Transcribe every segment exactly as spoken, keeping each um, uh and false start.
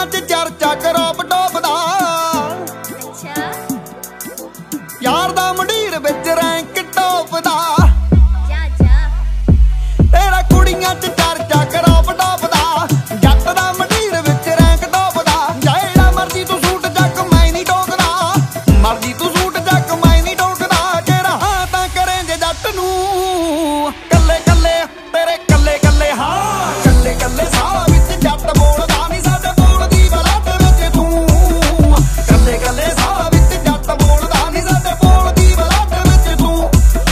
ਕੁੜੀਆਂ ਚ ਚਰਚਾ ਕਰੋਪ ਟੋਪ ਦਾ। ਅੱਛਾ ਯਾਰ ਦਾ ਮੰਡੀਰ ਵਿੱਚ ਰੈਂਕ ਟੋਪ ਦਾ। ਜਾ ਜਾ ਤੇਰਾ ਕੁੜੀਆਂ ਚ ਚਰਚਾ ਕਰੋਪ ਟੋਪ ਦਾ। ਜੱਟ ਦਾ ਮੰਡੀਰ ਵਿੱਚ ਰੈਂਕ ਟੋਪ ਦਾ। ਜਿਹੜਾ ਮਰਜੀ ਤੂੰ ਸੂਟ ਚੱਕ ਮੈਂ ਨਹੀਂ ਟੋਕਦਾ। ਮਰਜੀ ਤੂੰ ਸੂਟ ਚੱਕ ਮੈਂ ਨਹੀਂ ਟੋਕਦਾ। ਜਿਹੜਾ ਹਾਂ ਤਾਂ ਕਰੇ ਜੇ ਜੱਟ ਨੂੰ ਕੱਲੇ ਕੱਲੇ ਤੇਰੇ ਕੱਲੇ ਕੱਲੇ ਹਾਂ ਕੱਲੇ ਕੱਲੇ ਸਾਹ ਵਿੱਚ ਜੱਟ ਬੋਲਦਾ ਨਹੀਂ ਸਾਡੇ ਬੋਲਦੀ ਬਲੱਡ ਵਿੱਚ ਤੂੰ। ਕੱਲੇ ਕੱਲੇ ਸਾਹ ਵਿੱਚ ਜੱਟ ਬੋਲਦਾ ਨਹੀਂ ਸਾਡੇ ਬੋਲਦੀ ਬਲੱਡ ਵਿੱਚ ਤੂੰ।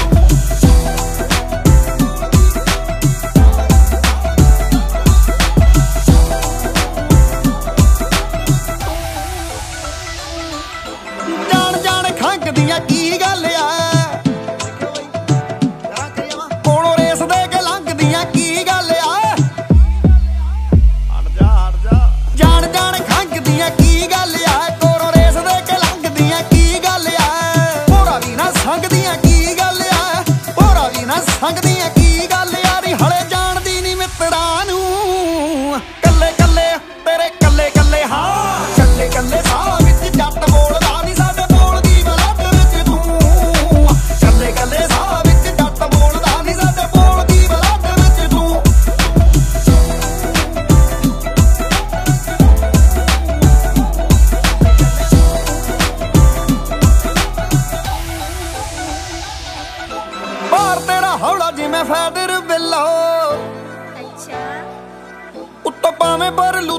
ਜਾਣ ਜਾਣ ਖੰਗਦੀਆਂ ਕੀ ਗੱਲ ਆ। ਕੋਲੋਂ ਰੇਸ ਦੇ ਕੇ ਲੰਘਦੀਆਂ ਕੀ ਗੱਲ ਆ। ਹਟ ਜਾ ਹਟ ਜਾ ਜਾਣ ਜਾਣ ਖੰਗਦੀਆਂ ਕੀ ਗੱਲ ਆ। ਕੋਲੋਂ ਰੇਸ ਦੇ ਕੇ ਲੰਘਦੀਆਂ ਕੀ ਗੱਲ ਆ। ਭੋਰਾ ਵੀ ਨਾ ਸੰਗਦੀਆਂ ਕੀ ਗੱਲ ਆ। ਭੋਰਾ ਵੀ ਨਾ ਸੰਗਦੀਆਂ ਕੀ ਗੱਲ ਆ। ਨੀ ਹਲੇ ਜਾਣਦੀ ਨੀ ਮਿੱਤਰਾਂ ਨੂੰ ਕੱਲੇ ਕੱਲੇ ਤੇਰੇ ਕੱਲੇ ਕੱਲੇ ਹਾਂ ਕੱਲੇ ਕੱਲੇ ਸਾਹ ਵਿੱਚ ਜੱਟ ਬੋਲਦਾ ਨੀ ਸਾਡੇ ਬੋਲਦੀ ਬਲੱਡ ਵਿੱਚ ਤੂੰ। ਕੱਲੇ ਕੱਲੇ ਸਾਹ ਵਿੱਚ ਜੱਟ ਬੋਲਦਾ ਨੀ ਸਾਡੇ ਬੋਲਦੀ ਬਲੱਡ ਵਿੱਚ ਤੂੰ। ਬਾਹਰ ਤੇਰਾ ਹੌਲਾ ਜਿਵੇਂ ਫੈਦਰ ਬਿੱਲੋ। ਅੱਛਾ ਉੱਤੋਂ ਪਾਵੇਂ ਪਰ